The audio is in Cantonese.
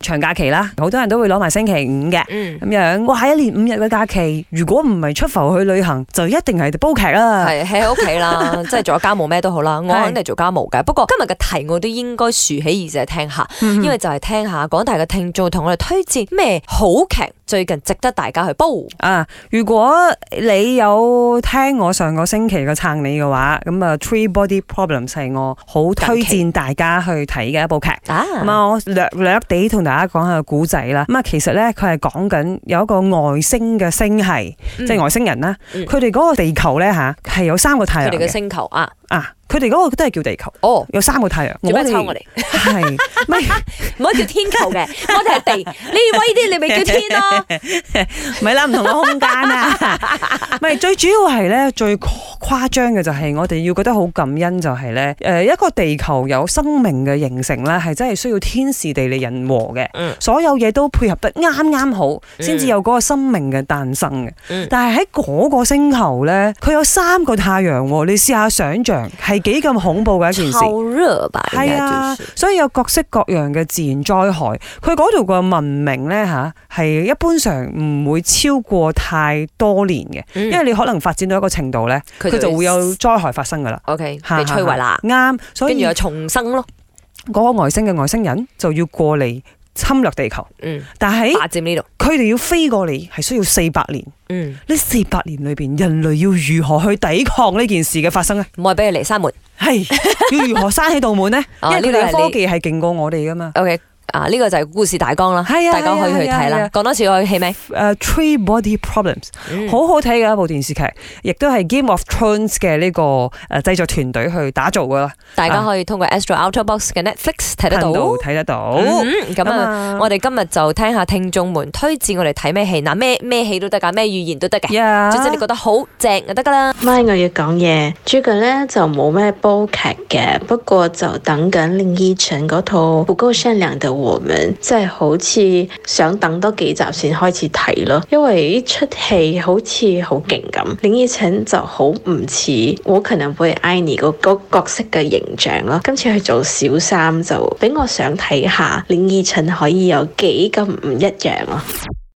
長假期啦，好多人都會攞埋星期五嘅，咁樣哇，一連5日嘅假期，如果唔係出埠去旅行，就一定係煲劇啦。 係喺屋企啦，即係做家務咩都好啦，我肯定係做家務嘅。不過今日嘅題我都應該豎起耳仔聽下，因為就係聽下廣大嘅聽眾同我哋推薦咩好劇最近值得大家去煲啊！如果你有聽我上個星期嘅撐你嘅話，咁啊 Three Body Problems 係我好推薦大家去睇嘅一部劇。咁啊，我略地同大家講下個古仔啦。咁啊，其實咧佢係講緊有一個外星嘅星系，即係外星人啦。佢哋嗰個地球咧吓係有3個太陽嘅。佢哋嘅星球啊。 佢哋嗰個都係叫地球。有3個太陽。 做咩抽我哋？係唔可以叫天球嘅，我哋係地。你威啲，你咪叫天咯。 咪啦，唔同嘅空間啊。咪最主要係咧，最誇張嘅就係我哋要覺得好感恩，就係咧，一個地球有生命嘅形成咧，係真係需要天時地利人和嘅。所有嘢都配合得啱啱好，先至有嗰個生命嘅誕生嘅。但係喺嗰個星球咧，佢有3個太陽，你試下想象係幾咁恐怖嘅一件事。 超熱吧？ 係啊，所以有各式各樣嘅自然災害。佢嗰度個文明咧吓，係一般上唔會超過太多年嘅，因為你可能發展到一個程度咧，佢就會有災害發生噶啦。 OK， 被摧毀啦。 啱，所以跟住又重生咯。 嗰個外星嘅外星人就要過嚟侵略地球。但係霸佔呢度， 佢哋要飛過嚟係需要400年。呢400年裏邊，人類要如何去抵抗呢件事嘅發生咧？ 唔係俾佢嚟閂門， 係要如何閂起道門咧？因為佢哋嘅科技係勁過我哋噶嘛。 OK。呢個就係故事大綱啦，大家可以去睇啦。講多次我嘅戲名 ，Three Body Problems，好好睇嘅一部電視劇，亦都係 Game of Thrones 嘅呢個製作團隊去打造噶啦。 大家可以通過 Astro Ultra Box 嘅 Netflix 睇得到。 睇得到。 咁啊，我哋今日就聽下聽眾們推薦我哋睇咩戲，嗱咩戲都得噶，咩語言都得嘅。總之你覺得好正就得噶啦。 咪我要講嘢，最近咧就冇咩煲劇嘅，不過就等緊林依晨嗰套《不夠善良的我們》，即係好似想等多幾集先開始睇咯，因為呢出戲好似好勁咁。林依晨就好唔似我可能會愛你個角色嘅形象咯，今次去做小三就俾我想睇下林依晨可以有幾咁唔一樣咯。